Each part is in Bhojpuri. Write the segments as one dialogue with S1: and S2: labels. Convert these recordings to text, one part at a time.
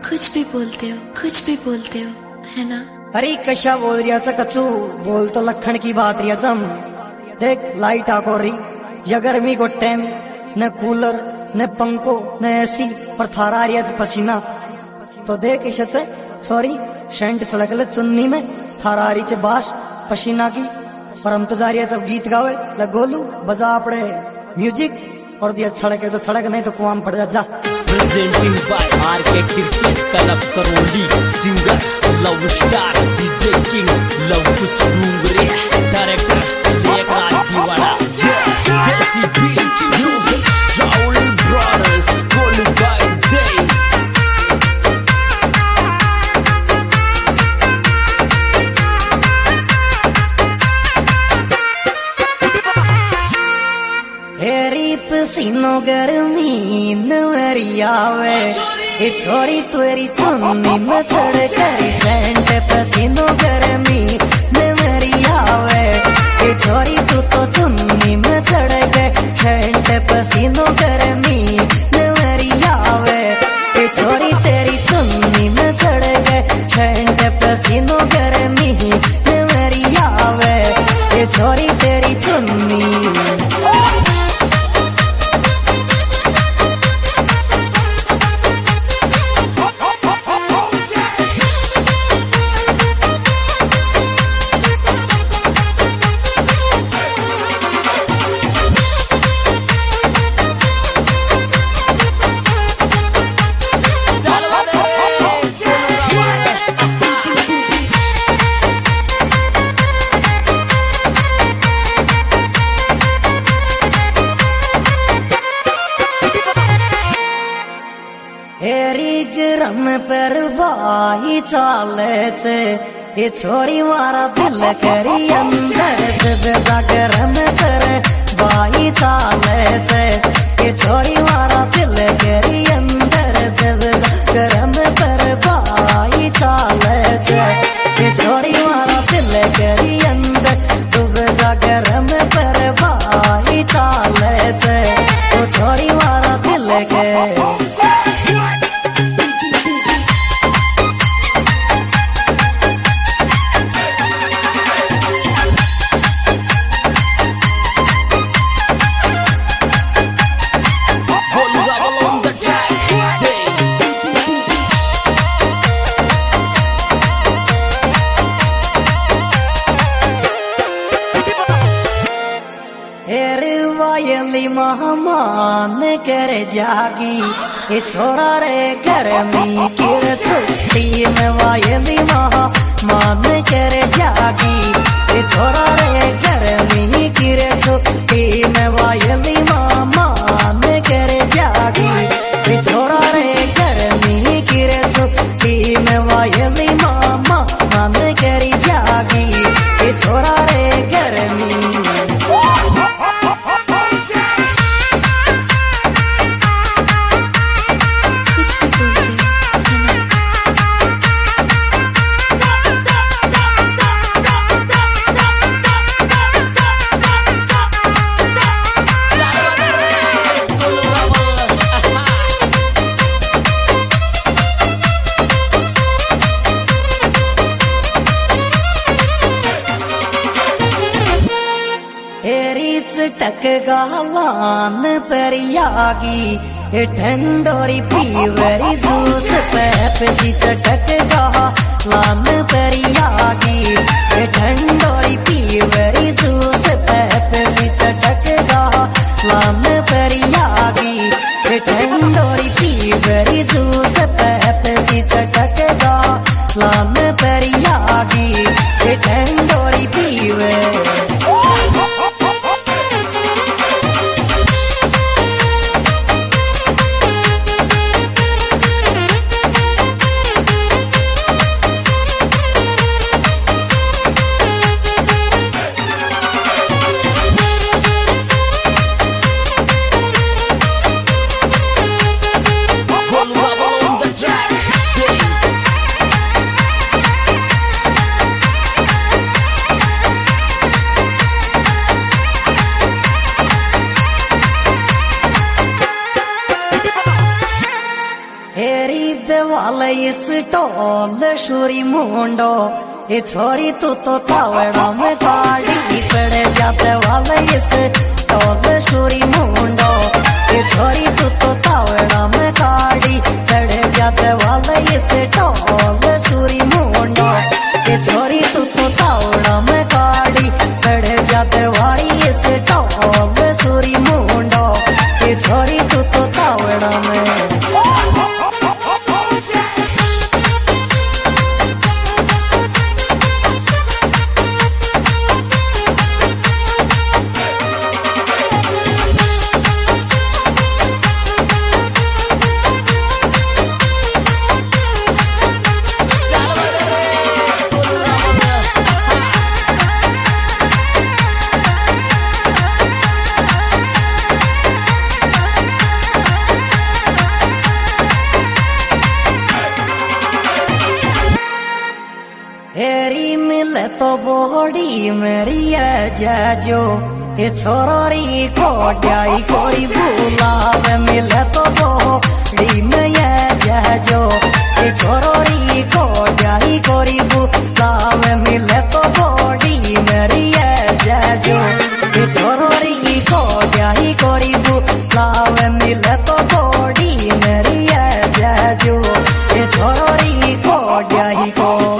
S1: कुछ भी बोलते हो, कुछ भी बोलते हो, है ना?
S2: अरे कशा बोल रियाचा कचू, बोल तो लखन की बात रियाचम। देख लाइट आको रही या गर्मी को टाइम, न कूलर न पंखो न एसी, पर थारा रियाज पसीना। तो देख इसे से सॉरी शेंट सड़कले चुन्नी में थारा रही चे बाश पसीना की। पर हम तो जा रही है सब गीत गावे लगोलू बजा अपने म्यूजिक, और दिया सड़के तो सड़क नहीं तो कुआं पड़ जा।
S3: Presenting by RK Cricket Club Karoli, singer Love Star, DJ King Love Kush Dungre, director Lekraj Diwala, Desi Beat Music, Raul Brothers, Qualified Day.
S2: पसीनो गर्मी नवरी आवे, ये छोरी तुरी चुन्नी में चढ़ करी सेंट। पसीनो गर्मी नवरी आवे, ये छोरी तू तो चुन्नी में चढ़ गए सेंट। पसीनो गर्मी नवरी आवे, ये छोरी तेरी चुन्नी में चढ़ गए सेंट। पसीनो गर्मी नवरी आवे, ये छोरी तेरी चुन्नी। गरम पर बाही चाले छे, ये छोरी मारा दिल करी अंदर जा। गरम पर बाही चाले छे, ये छोरी मारा दिल करी अंदर जा। गरम पर बाही चाले छे, ये छोरी मारा दिल करी अंदर डूब जा। गरम पर बाही चाले छे, वो छोरी मारा दिल के। वायली महामान कर जागी, ये छोरा रे गर्मी की छुट्टी में। वायली महामान कर जागी, ये छोरा रे गर्मी की छुट्टी में। वायली महामान कर जागी, ये छोरा रे गर्मी की छुट्टी में। वायली महामान कर जागी, ये छोरा रे गर्मी। टक गालान पर यागी, ठंडोरी पीवरी जूस पेप्सी। चटक गालान पर यागी, ठंडोरी पीवरी जूस पेप्सी। चटक गालान पर यागी, ठंडोरी पीवरी जूस पेप्सी। चटक गालान पर यागी, ठंडोरी पीवरी।
S3: Track,
S2: वाले इस टोल शूरी मुंडो ये छोरी तू तो तावड़ा में काड़ी पड़े जाते वाले इस टोल शूरी मुंडो ये छोरी तू तो तावड़ा में काड़ी पड़े जाते वाले इस टोल शूरी मुंडो ये छोरी तू तो तावड़ा में काड़ी पड़े जाते वाली इस टोल शूरी मुंडो ये छोरी तू तो तावड़ा में हेरी मिले तो बोड़ी मेरी जाजो ये छोरी को जाई कोई बुलावे मिले तो बोड़ी में जाजो ये छोरी को जाई कोई बुलावे मिले तो बोड़ी मेरी जाजो ये छोरी को जाई कोई बुलावे मिले तो बोड़ी मेरी जाजो ये छोरी को जाई कोई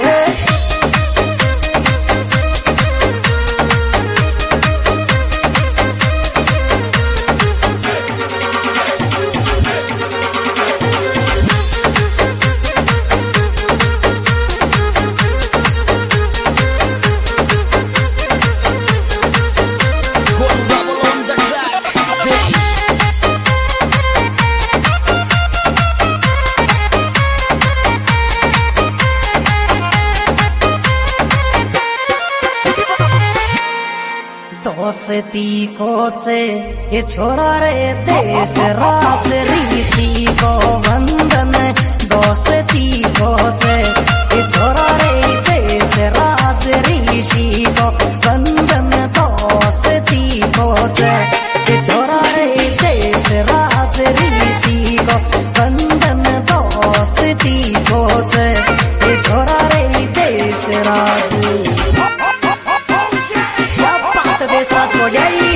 S2: दोस्ती को से ये छोरा रे देश रात ऋषि को बंधन दोस्ती को से ये छोरा रे देश राज ऋषि को बंधन दोस्ती को से ये छोरा रे देश राज ऋषि को बंधन दोस्ती को से ये छोरा रे देश राज हो जाइए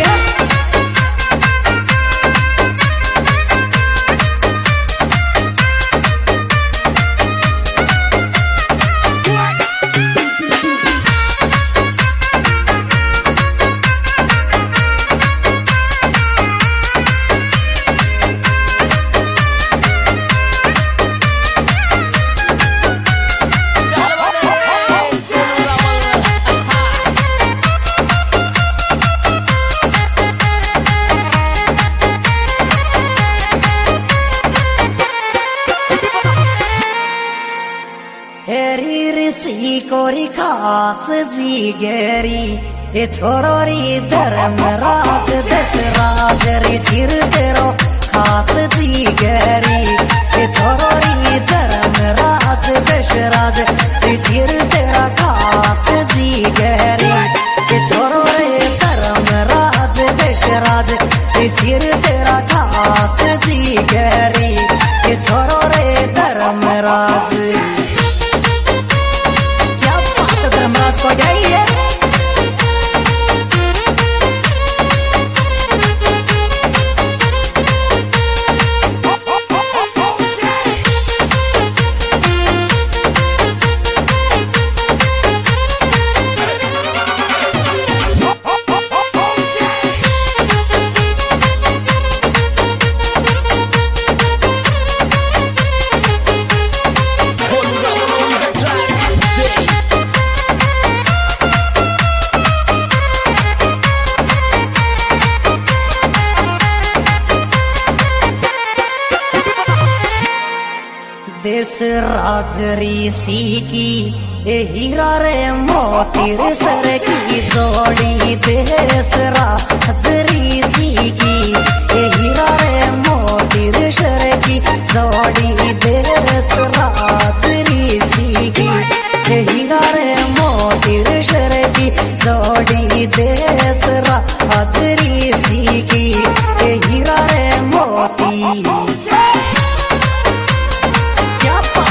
S2: हेरी ऋषि कोरी खास जी गेरी ये छोरोरी धर्मराज दशराज ऋषि तेरो खास जी गेरी ये छोरोरी धर्मराज दशराज ऋषि तेरा खास जी गेरी ये छोरो रे धर्मराज दशराज ऋषि तेरा खास जी गेरी ये छोरो रे धर्मराज धर्मराज को जाइए देश राज ऋषि की ये हीरा रे मोती सर की जोड़ी देश राज ऋषि की ये हीरा रे मोती सर की जोड़ी देश राज ऋषि की ये हीरा रे मोती सर की जोड़ी देश राज ऋषि की ये हीरा रे मोती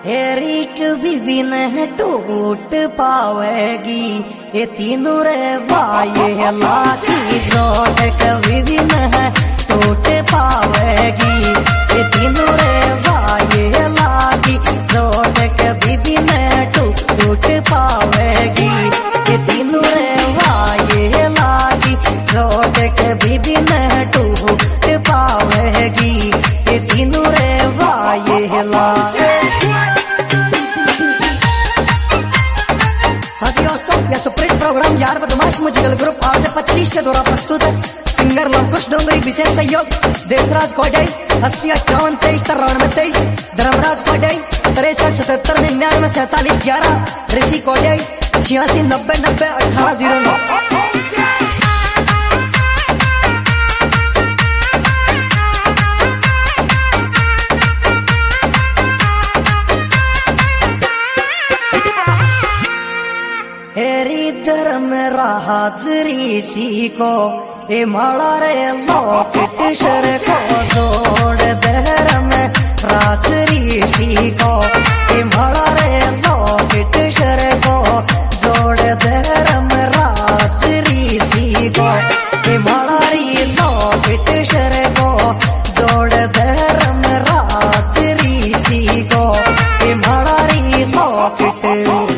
S2: एक बीबी न टूट पावेगी ये तीनों रे वाये लाकी जोड़ कभी भी न टूट पावेगी ये तीनों रे वाये लाकी जोड़ कभी भी न टूट पावेगी ये तीनों रे वाये लाकी जोड़ कभी भी न टूट पावेगी ये तीनों रे वाये लाकी। यह सुप्रीत प्रोग्राम यार बदमाश मुझगल ग्रुप 825 के द्वारा प्रस्तुत है। सिंगर लवकुश डोंगरी विशेष सहयोग देवराज कोडाई 80 58 23 93 23 धर्मराज कोडाई 63 77 99 47 11 ऋषि कोडाई 86 90 90 18 09। धर्म हाजरी सी को ए माला रे लॉकेट शर को जोड़ धर्म हाजरी सी को ए माला रे लॉकेट शर को जोड़ धर्म हाजरी सी को ए माला रे लॉकेट शर को जोड़ धर्म हाजरी सी को ए माला रे लॉकेट